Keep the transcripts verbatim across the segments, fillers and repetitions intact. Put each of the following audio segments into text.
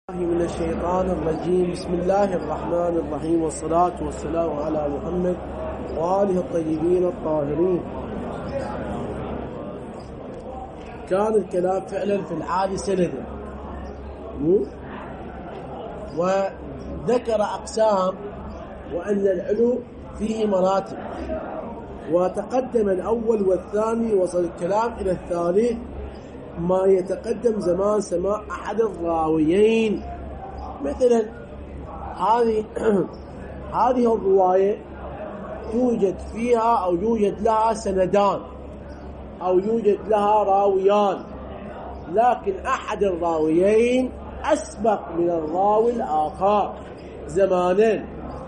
من الشيطان الرجيم. بسم الله الرحمن الرحيم، والصلاة والسلام على محمد وآله الطيبين الطاهرين. كان الكلام فعلا في العادي سندا، وذكر أقسام وأن العلو فيه مراتب، وتقدم الأول والثاني، وصل الكلام إلى الثالث ما يتقدم زمان سماع أحد الراويين. مثلا هذه هذه الرواية يوجد فيها أو يوجد لها سندان أو يوجد لها راويان، لكن أحد الراويين أسبق من الراوي الآخر زمانا،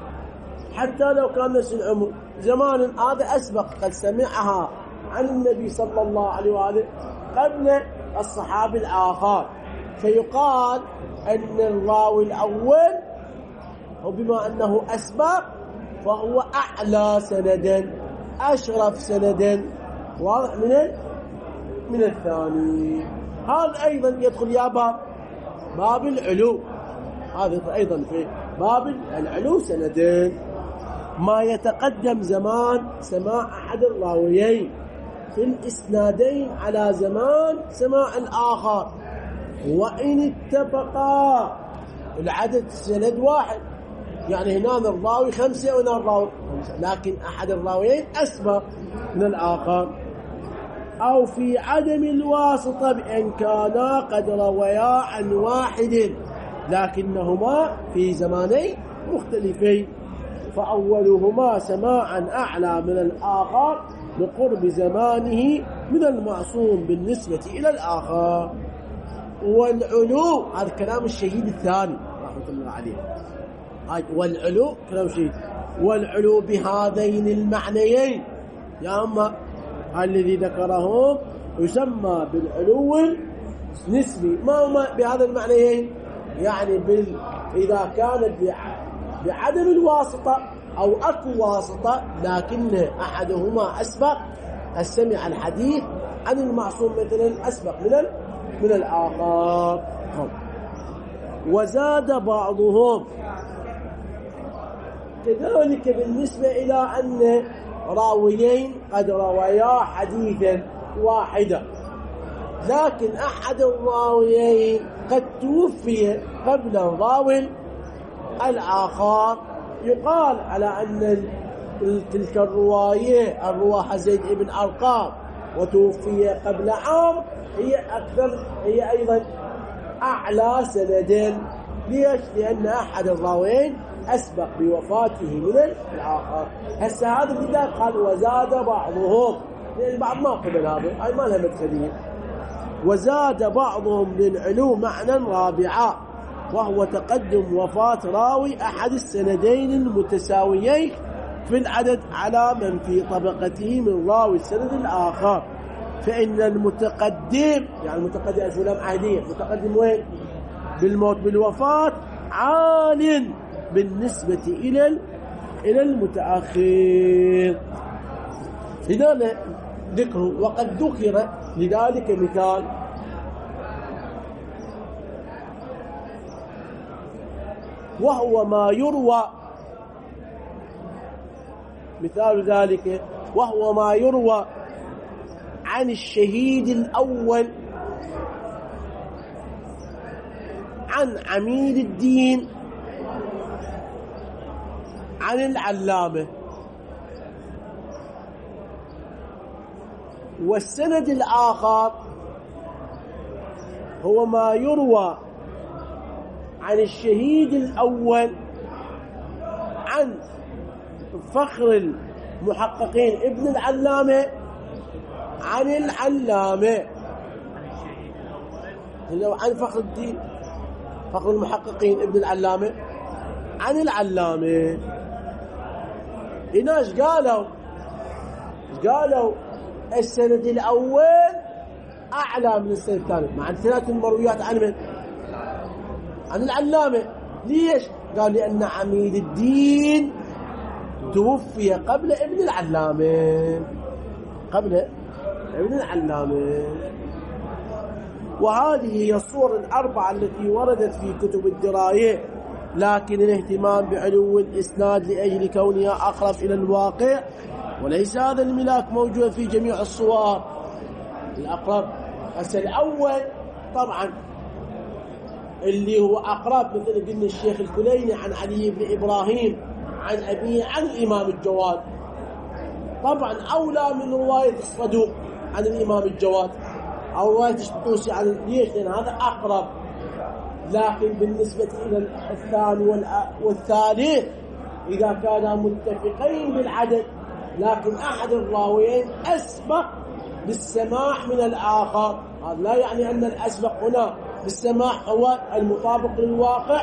حتى لو كان نفس العمر. زمانا هذا أسبق، قد سمعها عن النبي صلى الله عليه وآله قبل الصحابي الآخر، فيقال أن الراوي الأول وبما أنه أسبق فهو أعلى سندا، أشرف سندا، واضح من من الثاني. هذا أيضا يدخل يا باب باب العلو، هذا أيضا في باب العلو سندين ما يتقدم زمان سماع أحد الراويين في الإسنادين على زمان سماع الآخر، وإن اتفقا العدد سند واحد، يعني هنا الراوي خمسة وهنا الراوي خمسة، لكن أحد الراويين أسبق من الآخر، أو في عدم الواسطة بأن كانا قد رويا عن واحد لكنهما في زمانين مختلفين، فأولهما سماعا أعلى من الآخر لقرب زمانه من المعصوم بالنسبة إلى الآخر. والعلو هذا كلام الشهيد الثاني رحمة الله عليه، والعلو كلام الشهيد، والعلو بهذين المعنيين يا أما الذي ذكرهم يسمى بالعلو النسبي. ما هو بهذا المعنيين؟ يعني بال... إذا كانت بعدم الواسطة أو أكو واسطة لكن أحدهما أسبق، السمع الحديث عن المعصوم مثلا أسبق من من الآخر. وزاد بعضهم كذلك بالنسبة إلى أن راويين قد رويا حديثا واحدا، لكن أحد الراويين قد توفي قبل الراوي الآخر، يقال على أن تلك الرواية الرواحة زيد بن أرقام وتوفي قبل عام هي أكثر، هي أيضا أعلى سندين. ليش؟ لأن أحد الراويين أسبق بوفاته من الآخر. هسه هذا الكتاب قال وزاد بعضهم، لأن البعض ما قبل هذا، أي ما لها مدخلية. وزاد بعضهم للعلو معنى رابعا، وهو تقدم وفاة راوي أحد السندين المتساويين في العدد على من في طبقته من راوي السند الآخر، فإن المتقدم يعني المتقدم أشولام عهدية، متقدم وين؟ بالموت بالوفاة، عال بالنسبة إلى إلى المتأخر. لذلك ذكره، وقد ذكر لذلك مثال، وهو ما يروى، مثال ذلك وهو ما يروى عن الشهيد الأول عن عميد الدين عن العلامة. والسند الآخر هو ما يروى عن الشهيد الأول عن فخر المحققين ابن العلامة عن العلامة، عن فخر الدين فخر المحققين ابن العلامة عن العلامة. هنا ايش قالوا؟ قالوا السند الأول أعلى من السند الثاني، مع ثلاث المرويات عن من؟ عن العلامة. ليش؟ قال لأن عميد الدين توفي قبل ابن العلامة، قبل ابن العلامة. وهذه هي الصور الأربعة التي وردت في كتب الدراية، لكن الاهتمام بعلو الإسناد لأجل كونها أقرب إلى الواقع، وليس هذا الملاك موجود في جميع الصور. الأقرب هسه الأول طبعا اللي هو أقرب، مثل قلنا الشيخ الكليني عن علي بن إبراهيم عن أبيه عن الإمام الجواد، طبعا أولى من رواية الصدوق عن الإمام الجواد أو رواية الطوسي عن، ليش؟ لأن هذا أقرب. لكن بالنسبة إلى الثاني والثالث إذا كانا متفقين بالعدد لكن أحد الراويين أسبق بالسماع من الآخر، هذا لا يعني أن الأسبق هنا بالسماع هو المطابق للواقع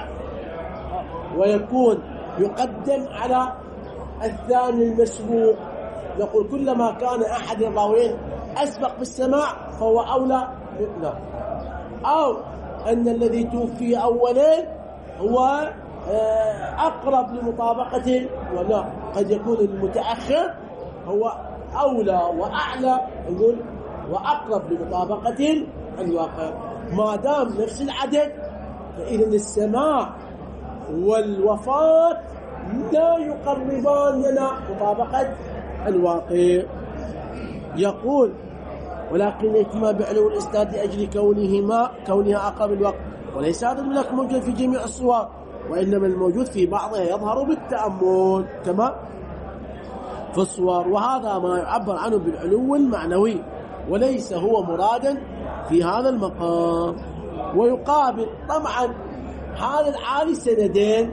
ويكون يقدم على الثاني المسبوق. نقول كلما كان أحد الراويين أسبق بالسماع فهو أولى لا، أو أن الذي توفي أولا هو أقرب لمطابقة، ولا قد يكون المتأخر هو أولى وأعلى، نقول وأقرب لمطابقة الواقع. ما دام نفس العدد فإذا السماع والوفاة لا يقربان لنا مطابقة الواقع. يقول ولكن الاهتمام بعلو الإسناد لأجل كونهما كونها أقرب الوقت، وليس هذا الملاك موجود في جميع الصور، وإنما الموجود في بعضها يظهر بالتأمل كما في الصور، وهذا ما يعبر عنه بالعلو المعنوي وليس هو مرادا في هذا المقام. ويقابل طبعا هذا العالي سندين،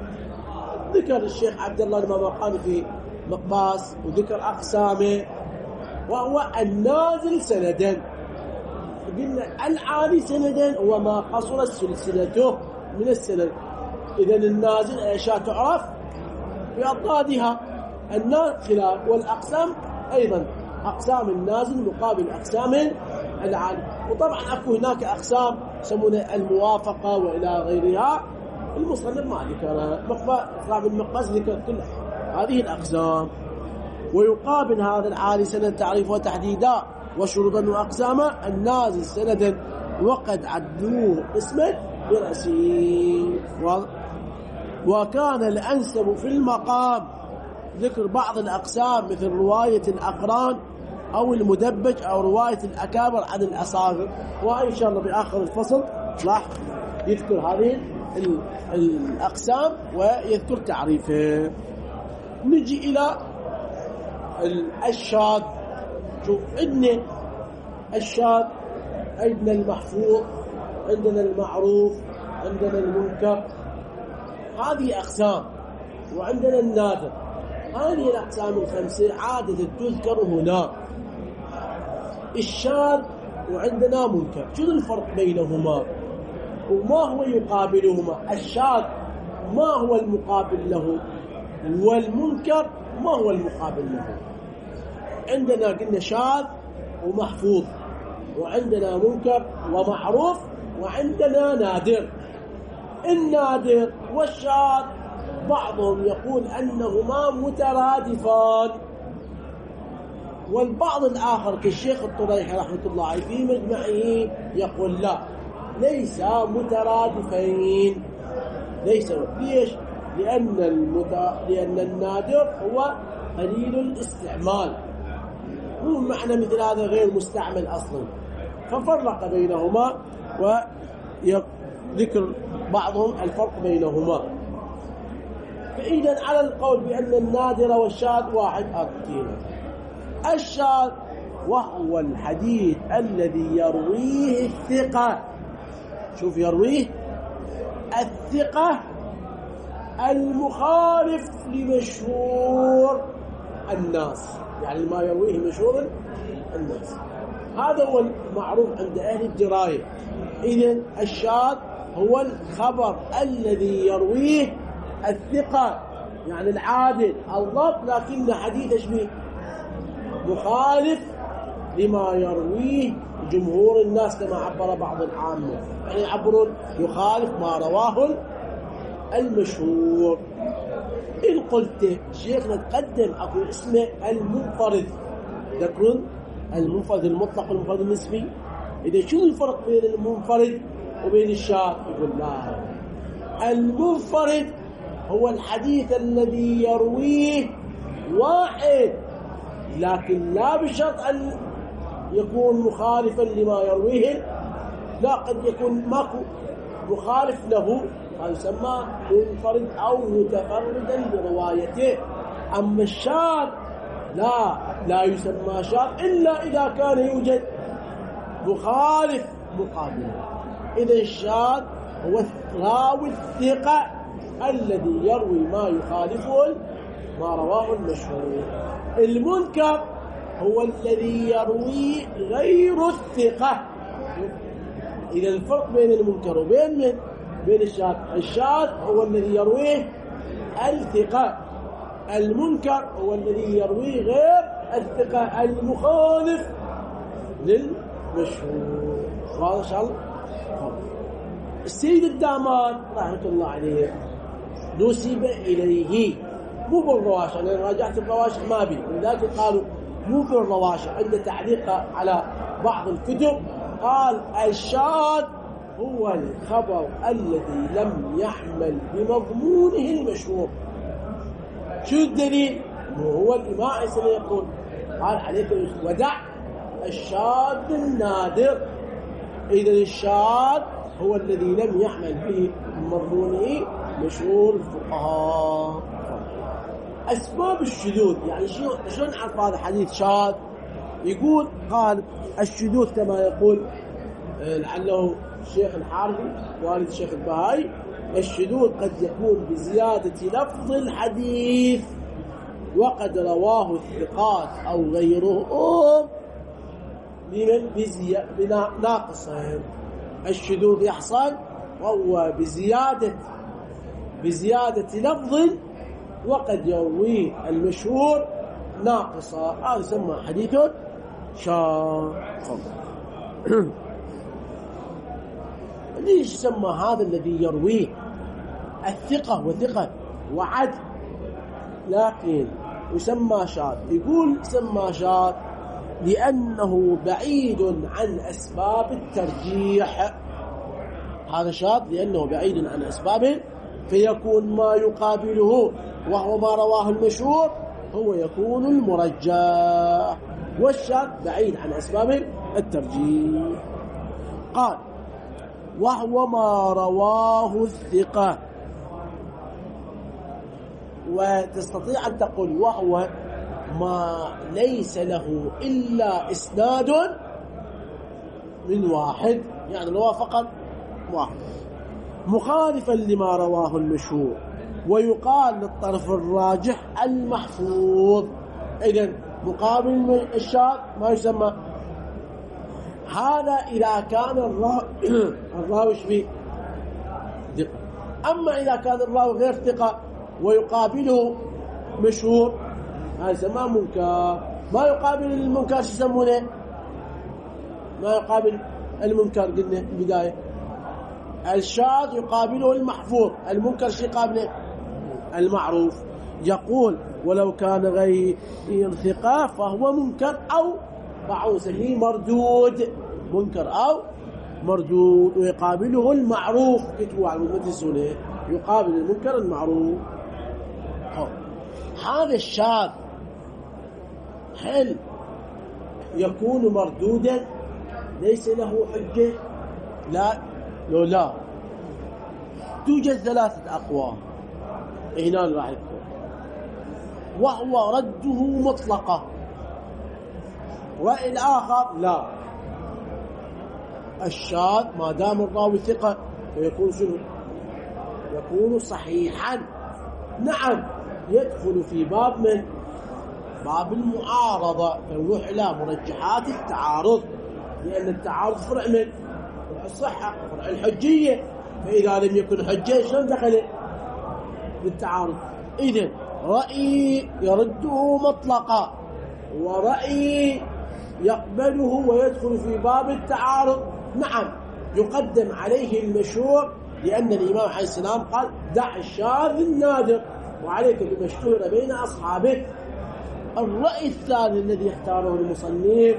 ذكر الشيخ عبد الله الممقاني في مقباس وذكر أقسامه، وهو النازل سندين. قلنا العالي سندين هو ما قصرت سلسلته من السند. إذن النازل أشياء تعرف بأضدادها، النازل خلاف، والأقسام أيضا أقسام النازل مقابل أقسام العالي. وطبعا أكو هناك أقسام يسمونها الموافقة وإلى غيرها، المصنف ما ذكرها، أقسام المقبس ذكر كل هذه الأقسام. ويقابل هذا العالي سند تعريفه وتحديدا وشروطا وأقساما النازل سندا وقد عدوه اسما برأسه. وكان الأنسب في المقام ذكر بعض الأقسام مثل رواية الأقران أو المدبج أو رواية الأكابر عن الأصاغر، وإن شاء الله بآخر الفصل راح يذكر هذه الأقسام ويذكر تعريفه. نجي إلى الشاذ. شوف عندنا الشاذ، عندنا المحفوظ، عندنا المعروف، عندنا المنكر، هذه أقسام. وعندنا النادر. هذه الأقسام الخمسة عادة تذكر هنا. الشاذ وعندنا منكر، شو الفرق بينهما وما هو يقابلهما؟ الشاذ ما هو المقابل له، والمنكر ما هو المقابل له. عندنا قلنا شاذ ومحفوظ، وعندنا منكر ومعروف، وعندنا نادر. النادر والشاذ بعضهم يقول أنهما مترادفان، والبعض الآخر كالشيخ الطريحي رحمة الله عليه في مجمعه يقول لا، ليس مترادفين. ليس. ليش؟ لأن, المت... لأن النادر هو قليل الاستعمال، هو معنى مثل هذا غير مستعمل أصلا، ففرق بينهما وذكر بعضهم الفرق بينهما. فإذا على القول بأن النادر والشاذ واحد أكثر. الشاذ وهو الحديث الذي يرويه الثقة. شوف، يرويه الثقة المخالف لمشهور الناس، يعني ما يرويه مشهور الناس، هذا هو المعروف عند أهل الدراية. إذن الشاذ هو الخبر الذي يرويه الثقة، يعني العادل الضبط، لكن حديث شبيه مخالف لما يرويه جمهور الناس كما عبر بعض العامة، يعني يعبرون يخالف ما رواه المشهور. إن قلت شيخنا تقدم أكو اسمه المنفرد، ذكرون المنفرد المطلق والمنفرد النسبي. إذا شو الفرق بين المنفرد وبين الشاذ؟ يقول لا، المنفرد هو الحديث الذي يرويه واحد، لكن لا بشرط أن يكون مخالفا لما يرويه، لا، قد يكون ماكو مخالف له، هذا يسمى منفرد أو متفردا بروايته. أما الشاذ لا لا يسمى شاذ إلا إذا كان يوجد مخالف مقابله. إذا الشاذ هو الراوي الثقة الذي يروي ما يخالفه ما رواه المشهور. المنكر هو الذي يروي غير الثقة. إذا الفرق بين المنكر وبين من؟ بين الشاذ. الشاذ هو الذي يرويه الثقة، المنكر هو الذي يرويه غير الثقة المخالف للمشهور. واضح إن شاء الله؟ السيد الدامان رحمة الله عليه نسب إليه مو بالرواشة، أنا راجعت الرواشة ما بي، ولذلك قالوا مو بالرواشة. عند تعليق على بعض الكتب قال الشاذ هو الخبر الذي لم يحمل بمضمونه المشهور. شو الدليل؟ هو الإمام عيسى يقول قال عليك ودع الشاذ النادر. إذا الشاذ هو الذي لم يحمل به بمضمونه مشهور الفقهاء. أسباب الشذوذ، يعني شلون نعرف هذا حديث شاذ؟ يقول قال الشذوذ كما يقول لعله الشيخ الحارثي والد الشيخ البهائي، الشذوذ قد يكون بزيادة لفظ الحديث وقد رواه الثقات أو غيرهم لمن بناقصهم. الشذوذ يحصل وهو بزيادة بزيادة لفظ وقد يرويه المشهور ناقصا، هذا يسمى حديث شاذ. ليش يسمى هذا الذي يرويه الثقة وثقة وعدل لكن يسمى شاذ؟ يقول يسمى شاذ لأنه بعيد عن أسباب الترجيح. هذا شاذ لأنه بعيد عن أسبابه، فيكون ما يقابله وهو ما رواه المشهور هو يكون المرجح، والشاذ بعيد عن أسباب الترجيح. قال وهو ما رواه الثقة، وتستطيع أن تقول وهو ما ليس له إلا إسناد من واحد، يعني رواه فقط واحد مخالفا لما رواه المشهور، ويقال للطرف الراجح المحفوظ. إذن مقابل الشاذ ما يسمى هذا إذا كان الراوي فيه ثقة. أما إذا كان الراوي غير ثقة ويقابله مشهور هذا يسمى منكر. ما يقابل المنكر شو يسمونه؟ ما يقابل المنكر قلنا البداية الشاذ يقابله المحفوظ، المنكر شو يقابله؟ المعروف. يقول ولو كان غير ثقة فهو منكر أو بعوث لي مردود، منكر أو مردود، ويقابله المعروف. كتبوا على المدرسون يقابل المنكر المعروف. هذا الشاذ هل يكون مردودا ليس له حجة؟ لا لو لا توجد ثلاثة أقوال هنا راح يكون، وهو رده مطلقة. رأي الآخر لا، الشاذ ما دام الراوي ثقة فيكون شنو؟ يكون صحيحا. نعم يدخل في باب من باب المعارضة، فنروح إلى مرجحات التعارض، لأن التعارض فرع من فرع الصحة، فرع الحجية، فإذا لم يكن حجة شلون دخل بالتعارض؟ إذن رأي يرده مطلقا ورأي يقبله ويدخل في باب التعارض. نعم يقدم عليه المشهور، لأن الإمام عليه السلام قال دع الشاذ النادر وعليك بمشهور بين أصحابه. الرأي الثاني الذي اختاره المصنف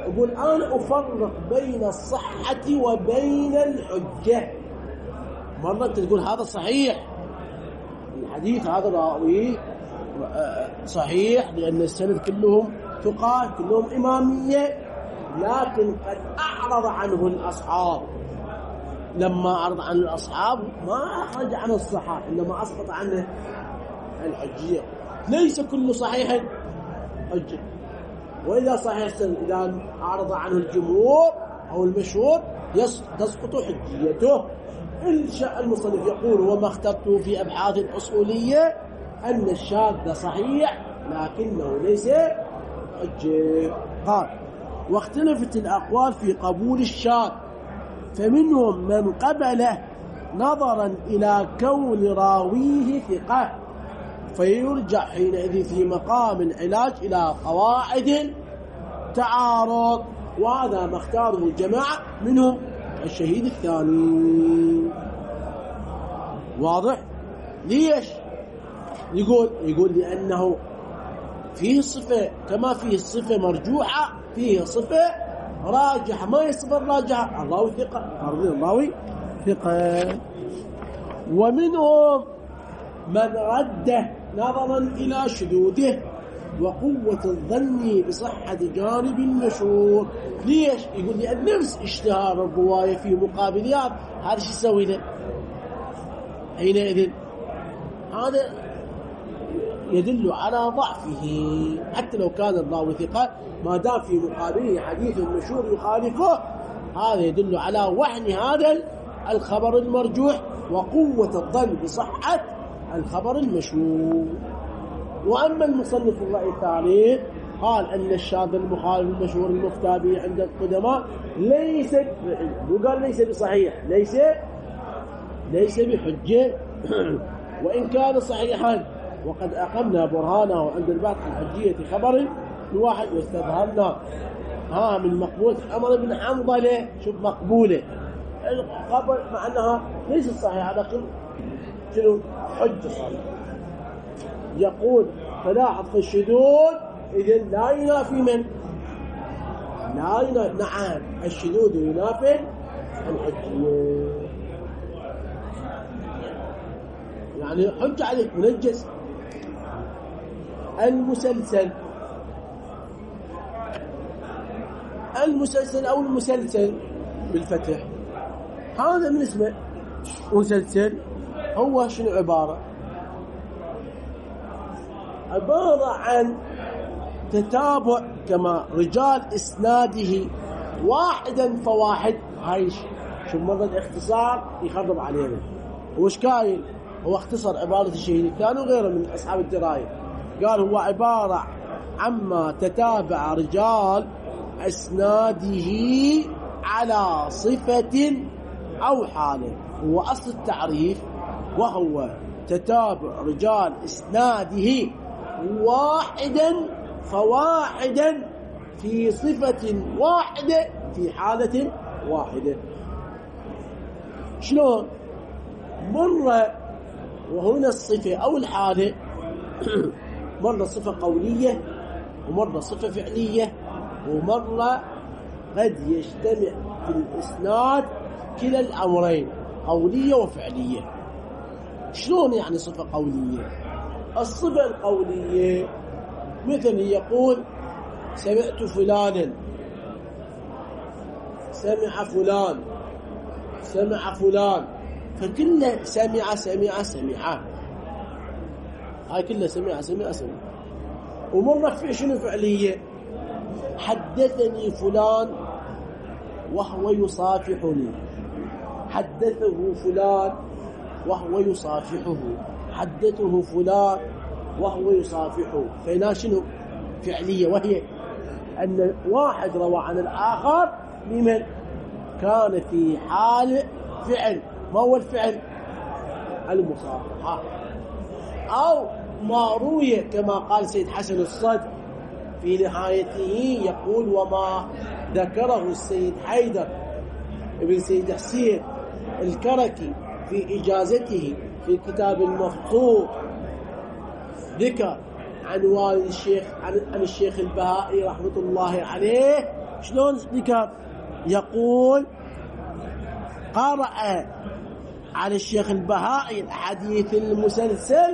يقول أنا أفرق بين الصحة وبين الحجة. مرة تقول هذا صحيح، الحديث هذا راوي صحيح لأن السند كلهم ثقات كلهم إمامية، لكن قد أعرض عنه الأصحاب. لما أعرض عن الأصحاب ما أخرج عن الصحة، إنما أسقط عنه الحجية. ليس كل صحيح حجة، وإذا صحيح السند إذا أعرض عنه الجمهور أو المشهور تسقط حجيته. المصنف يقول وما اخترته في أبحاث الأصولية أن الشاذ صحيح لكنه ليس حجة. قال واختلفت الأقوال في قبول الشاذ، فمنهم من قبله نظرا إلى كون راويه ثقة، فيرجع حينئذ في مقام العلاج إلى قواعد تعارض، وهذا ما اختاره جماعة منهم الشهيد الثاني. واضح؟ ليش؟ يقول يقول لأنه فيه صفة كما فيه صفة مرجوحة فيه صفة راجحة. ما هي صفة راجحة؟ الراوي ثقة، الراوي ثقة. ومنهم من رده نظرا إلى شذوذه وقوة الظن بصحة جانب المشهور. ليش؟ يقول لأن نفس اشتهار الرواية في مقابلات هذا شو يسوي له حينئذ؟ هذا يدل على ضعفه، حتى لو كان الراوي ثقة ما دام في مقابله حديث مشهور يخالفه، هذا يدل على وهن هذا الخبر المرجوح وقوة الظن بصحة الخبر المشهور. وأما المصنف الرأي الثاني قال أن الشاذ المخالف المشهور المفتى به عند القدماء ليس، وقال ليس بصحيح، ليس ليس بحجة وإن كان صحيحا، وقد أقمنا برهانه عند البحث عن حجية خبر الواحد واستظهرنا ها من مقبول عمر بن حنظلة. شوف مقبولة الخبر مع أنها ليست صحيحة لكن شنو حجة صحيحة. يقول فلاحظ في الشذوذ إذن لا ينافي من لا ينافي. نعم الشذوذ ينافي الحجية، يعني حجة عليك منجس. المسلسل المسلسل أو المسلسل بالفتح، هذا من اسمه مسلسل. هو شنو عبارة؟ عبارة عن تتابع كما رجال إسناده واحدا فواحد. هاي شو مرة الاختصار يخرب علينا. وش قايل؟ هو اختصر عبارة الشهيد الثاني وغيره من أصحاب الدراية، قال هو عبارة عما تتابع رجال إسناده على صفة أو حالة. هو أصل التعريف وهو تتابع رجال إسناده واحدا فواحدا في صفة واحدة في حالة واحدة. شلون؟ مرة وهنا الصفة أو الحالة مرة صفة قولية ومرة صفة فعلية، ومرة قد يجتمع في الإسناد كلا الأمرين قولية وفعلية. شلون يعني صفة قولية؟ الصفة القولية مثل يقول سمعت فلانا، سمع فلان، سمع فلان، فكله سمع سمع سمع، هاي كلها سمع سمع سمع. ومرة في شنو فعلية؟ حدثني فلان وهو يصافحني، حدثه فلان وهو يصافحه، حدثه فلان وهو يصافحه. فهنا شنو فعلية؟ وهي أن واحد روى عن الآخر لمن كان في حال فعل. ما هو الفعل؟ المصافحة. أو ما روي كما قال سيد حسن الصدر في نهايته يقول وما ذكره السيد حيدر ابن سيد حسين الكركي في إجازته في كتاب المخطوط، ذكر عن والد الشيخ عن, عن الشيخ البهائي رحمة الله عليه شلون ذكر؟ يقول قرأ على الشيخ البهائي الحديث المسلسل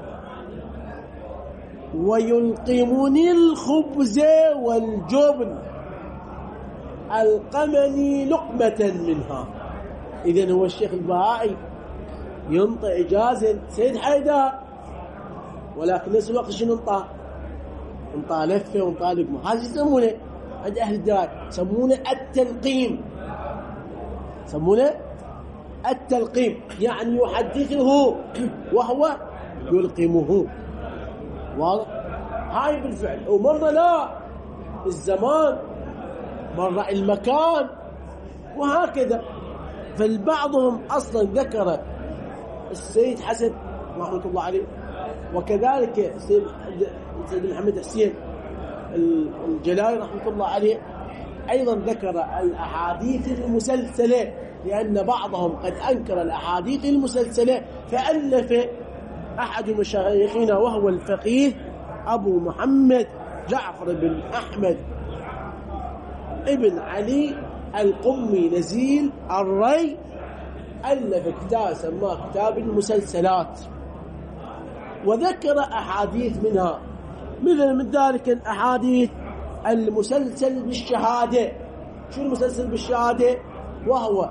ويلقمني الخبز والجبن ألقمني لقمة منها. إذن هو الشيخ البهائي ينطق إجازة سيد حيدر، ولكن نفس الوقت شنو انطى؟ انطى لفة وانطى لقمة. هذا يسمونه عند أهل الدراية يسمونه التلقيم، يسمونه التلقيم، يعني يحدثه وهو يلقمه. واضح؟ هاي بالفعل. ومرة لا الزمان، مرة المكان، وهكذا. فالبعضهم أصلا ذكر السيد حسن رحمة الله عليه، وكذلك السيد محمد حسين الجلالي رحمة الله عليه أيضا ذكر الأحاديث المسلسلة، لأن بعضهم قد أنكر الأحاديث المسلسلة. فألف أحد مشايخنا وهو الفقيه أبو محمد جعفر بن أحمد ابن علي القمي نزيل الري، ألف كتاب سماه كتاب المسلسلات، وذكر أحاديث منها، مثل من ذلك الأحاديث المسلسل بالشهادة. شو المسلسل بالشهادة؟ وهو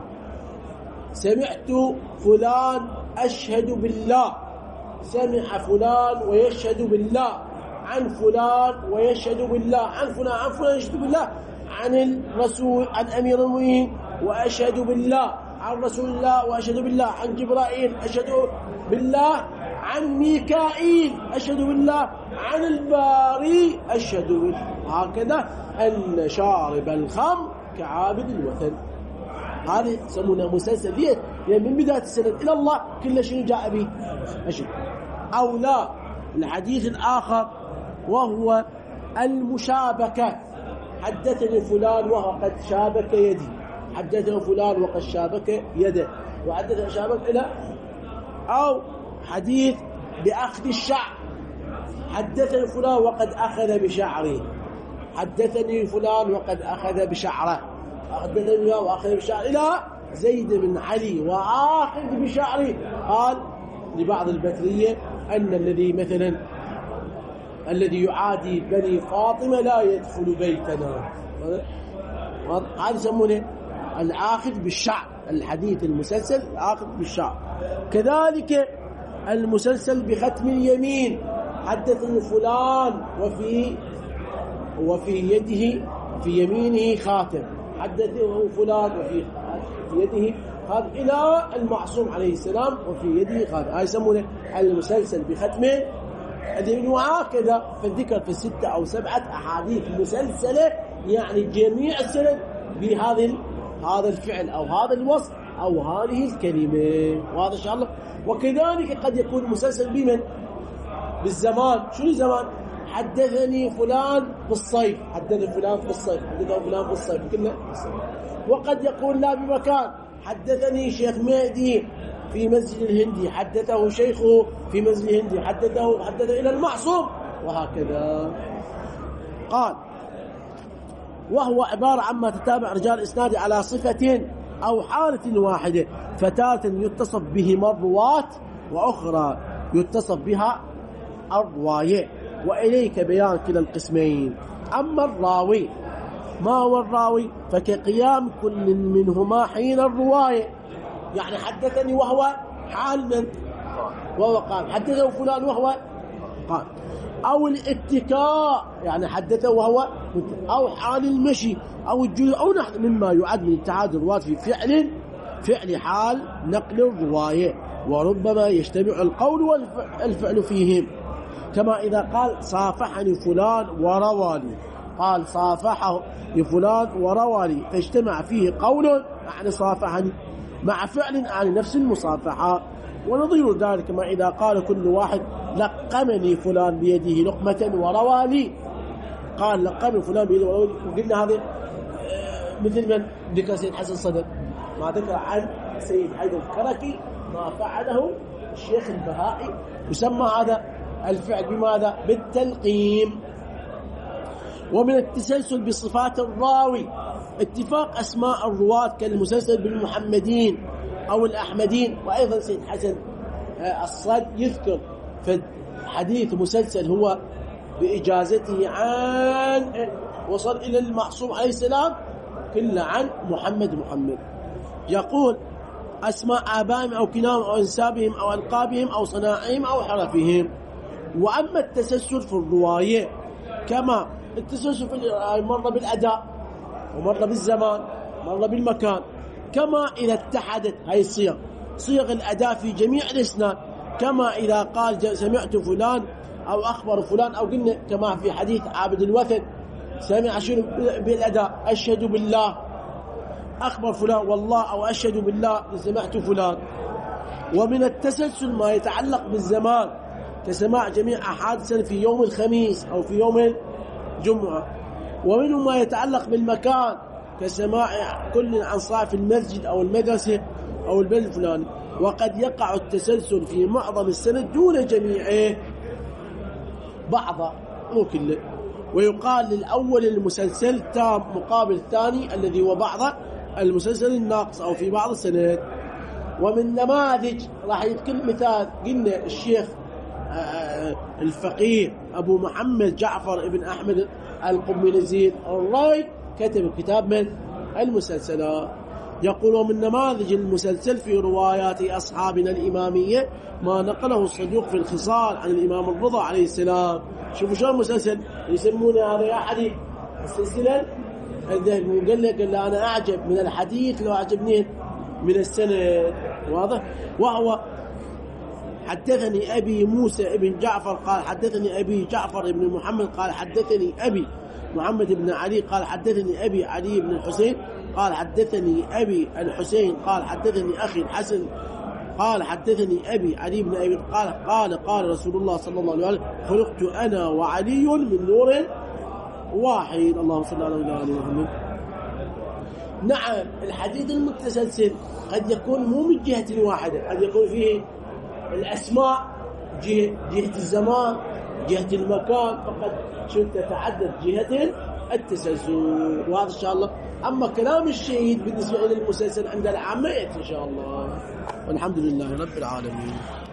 سمعت فلان أشهد بالله، سمع فلان ويشهد بالله، عن فلان ويشهد بالله، عن فلان عن فلان يشهد بالله، عن الرسول، عن أمير المؤمنين وأشهد بالله، عن رسول الله وأشهد بالله، عن جبرائيل أشهد بالله، عن ميكائيل أشهد بالله، عن الباري أشهد بالله. هكذا أن شارب الخمر كعابد الوثن. هذا يسمونه مسلسل ليه؟ يعني من بداية السند إلى الله كل شيء جاء به أشهد. أو لا، الحديث الآخر وهو المشابكة، حدثني فلان وهو قد شابك يدي، حدثني فلان وقد شابك يده، وحدثني شابك إلى. أو حديث بأخذ الشعر، حدثني فلان وقد أخذ بشعره، حدثني فلان وقد أخذ بشعره، حدثني فلان وأخذ بشعره، إلى زيد بن علي وآخذ بشعره. قال لبعض البترية أن الذي مثلا الذي يعادي بني فاطمة لا يدخل بيتنا. هذا يسمونه الآخذ بالشعر، الحديث المسلسل الآخذ بالشعر. كذلك المسلسل بختم اليمين، حدثني فلان وفي وفي يده في يمينه خاتم، حدثه فلان وفي يده خاتم، إلى المعصوم عليه السلام وفي يده خاتم. هذا يسمونه المسلسل بختم اليمين. وهكذا فالذكر في ستة أو سبعة أحاديث مسلسلة، يعني جميع السند بهذا هذا الفعل أو هذا الوصف أو هذه الكلمة. وهذا إن شاء الله. وكذلك قد يكون مسلسل بمن؟ بالزمان. شو الزمان؟ حدثني فلان بالصيف، حدثني فلان في الصيف، حدثه فلان في الصيف كله. وقد يكون لا بمكان، حدثني شيخ مهدي في مسجد الهندي، حدثه شيخه في مسجد الهندي، حدثه حدثه إلى المعصوم، وهكذا. قال وهو عبارة عما تتابع رجال إسناد على صفة أو حالة واحدة، فتارة يتصف بهما الرواة وأخرى يتصف بها الرواية، وإليك بيان كلا القسمين. أما الراوي، ما هو الراوي؟ فكقيام كل منهما حين الرواية، يعني حدثني وهو حال من؟ وهو قال، حدثه فلان وهو قال. أو الاتكاء، يعني حدثه وهو، أو حال المشي أو الجلوس أو نحن مما يعد من اتحاد الرواة في فعل فعل حال نقل الرواية، وربما يجتمع القول والفعل فيهم، كما إذا قال صافحني فلان وروى لي، قال صافحه لفلان وروى لي، فاجتمع فيه قول يعني صافحني مع فعل عن نفس المصافحة. ونظير ذلك ما إذا قال كل واحد لقمني فلان بيده لقمة وروى لي، قال لقمني فلان بيده وروى لي، وقلنا هذا مثل من ذكر سيد حسن صدر، ما ذكر عن سيد حيدر الكركي ما فعله الشيخ البهائي، يسمى هذا الفعل بماذا؟ بالتلقيم. ومن التسلسل بصفات الراوي اتفاق أسماء الرواة كالمسلسل بالمحمدين أو الأحمدين. وأيضا سيد حسن الصد يذكر في حديث مسلسل هو بإجازته عن وصل إلى المعصوم عليه السلام كله عن محمد محمد. يقول أسماء آبائهم أو كناهم أو أنسابهم أو ألقابهم أو صناعهم أو حرفهم. وأما التسلسل في الرواية كما التسلسل في مرة بالأداء ومرة بالزمان مرة بالمكان، كما إذا اتحدت هاي الصيغ صيغ الأداء في جميع الإسناد، كما إذا قال سمعت فلان أو أخبر فلان، أو قلنا كما في حديث عابد الوثن سمع شنو بالأداء أشهد بالله أخبر فلان والله، أو أشهد بالله سمعت فلان. ومن التسلسل ما يتعلق بالزمان كسماع جميع أحاديث في يوم الخميس أو في يوم الجمعة. ومنه ما يتعلق بالمكان كسماع كل عن صاحب المسجد أو المدرسة أو البلد الفلاني. وقد يقع التسلسل في معظم السند دون جميعه، بعضه مو كله. ويقال للأول المسلسل تام مقابل الثاني الذي هو بعضه المسلسل الناقص أو في بعض السند. ومن نماذج راح يذكر مثال قلنا الشيخ الفقيه أبو محمد جعفر بن أحمد القمينزي الراي كتب كتاب من المسلسلات. يقول من نماذج المسلسل في روايات أصحابنا الإمامية ما نقله الصدوق في الخصال عن الإمام الرضا عليه السلام. شوفوا شو المسلسل يسمونه هذا يا حديث السلسلة الذهبي، قال لك اللي أنا أعجب من الحديث لو أعجبني من السند، واضح. وهو حدثني أبي موسى ابن جعفر قال حدثني أبي جعفر بن محمد قال حدثني أبي محمد بن علي قال حدثني أبي علي بن الحسين قال حدثني أبي الحسين قال حدثني أخي الحسن قال حدثني أبي علي بن أبي قال قال قال رسول الله صلى الله عليه وسلم خلقت أنا وعلي من نور واحد. اللهم صل على محمد. نعم الحديث المتسلسل قد يكون مو من جهة واحدة، قد يكون فيه الأسماء جهة, جهة الزمان جهة المكان، فقد شو تتعدد جهة التسلسل، وهذا إن شاء الله. أما كلام الشهيد بالنسبة إلى المسلسل عند العامة إن شاء الله، والحمد لله رب العالمين.